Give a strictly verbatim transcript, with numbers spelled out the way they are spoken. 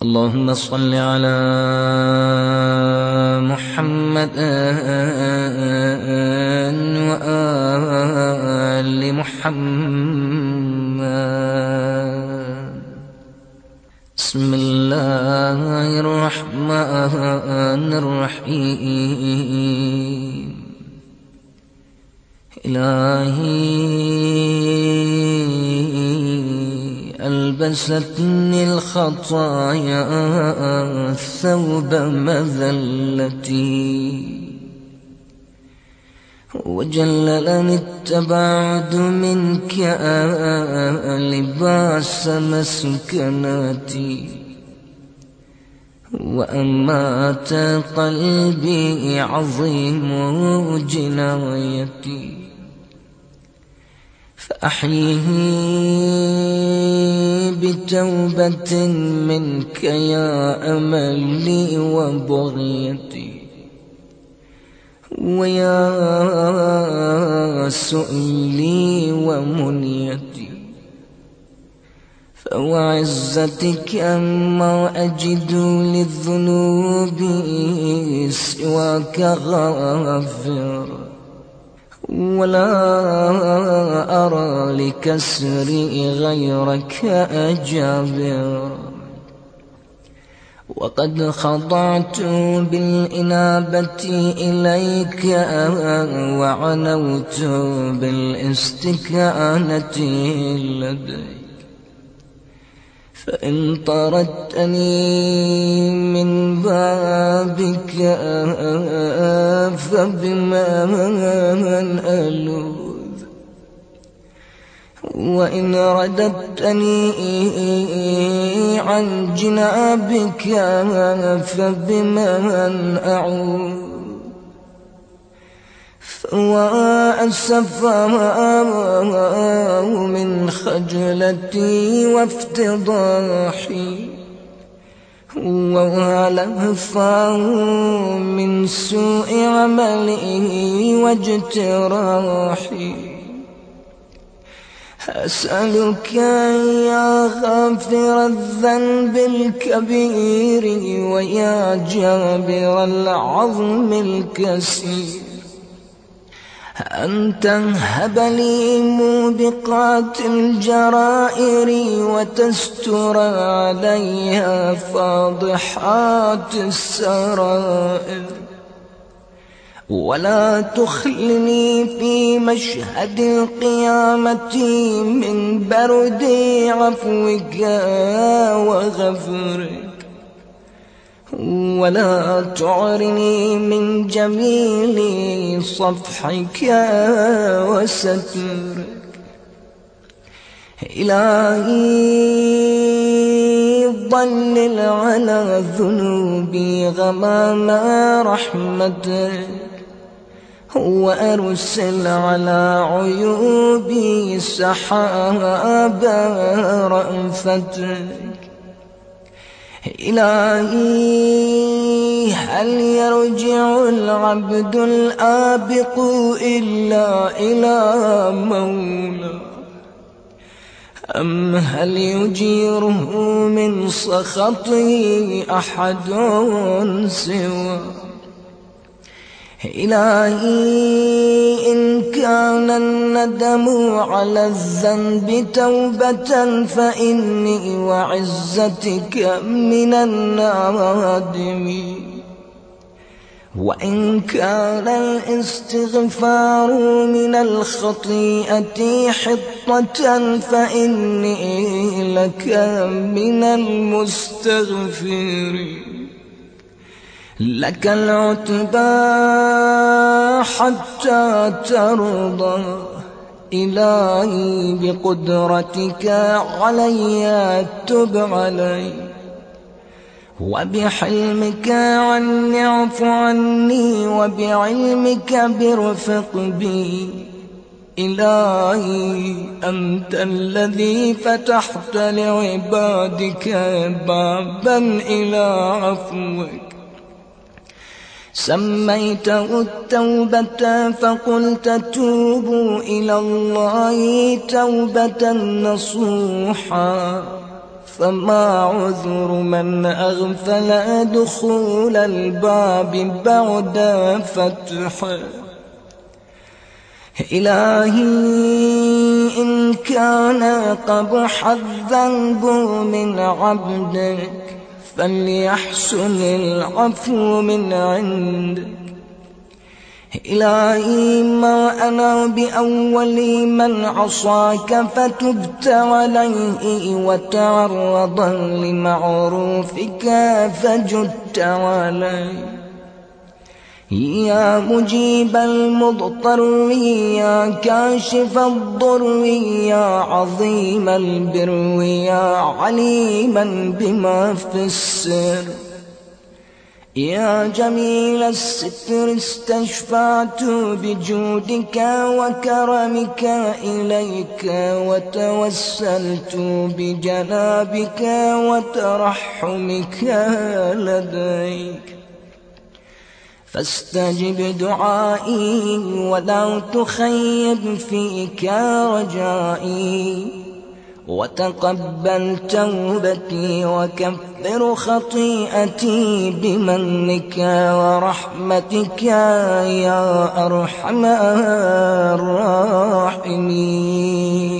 اللهم صل على محمد وآل محمد. بسم الله الرحمن الرحيم. إلهي ألبستني الخطايا ثوب مذلتي، وجللني التباعد منك لباس مسكناتي، وأمات قلبي عظيم جنايتي، فأحيه بتوبة منك يا أملي وبغيتي، ويا سؤلي ومنيتي، فوعزتك أما أجد للذنوب سواك غافر، ولا أرى لكسري غيرك أجابر، وقد خضعت بالإنابة إليك وعنوت بالاستكانة لديك، فإن طردتني من بابك فبمن ألوذ، وإن رددتني عن جنابك فبمن أعوذ، وأسفا من خجلتي وافتضاحي، ولهفا من سوء عملي واجتراحي. أسألك يا غافر الذنب الكبير ويا جابر العظم الكسير أن تنهب لي موبقات الجرائر وتستر عليها فاضحات السرائر، ولا تخلني في مشهد القيامة من برد عفوك وغفرك، ولا تعرني من جميل صفحك وسترك. إلهي ضلل على ذنوبي غمام رحمتك، وأرسل على عيوبي سحاب رأفتك. إلهي هل يرجع العبد الآبق إلا إلى مولى، أم هل يجيره من سخطه أحد سوى؟ إلهي إن كان الندم على الذنب توبة فإني وعزتك من النادمين، وإن كان الاستغفار من الخطيئة حطة فإني لك من المستغفرين. لك العتبى حتى ترضى، إلهي بقدرتك علي تب علي، وبحلمك عني اعف عني، وبعلمك برفق بي. إلهي أنت الذي فتحت لعبادك بابا إلى عفوك، سميته التوبة فقلت توبوا إلى الله توبة نصوحا، فما عذر من أغفل دخول الباب بعد فتحه. إلهي إن كان قبح الذنب من عبدك فليحسن العفو من عندك. إلهي ما أنا بأول من عصاك فتبت عليه وتعرضا لمعروفك فجدت عليه. يا مجيب المضطر يا كاشف الضر يا عظيم البر يا عليما بما في السر. يا جميل الستر استشفعت بجودك وكرمك إليك وتوسلت بجنابك وترحمك لديك. فاستجب دعائي ولا تخيب فيك رجائي وتقبل توبتي وكفر خطيئتي بمنك ورحمتك يا أرحم الراحمين.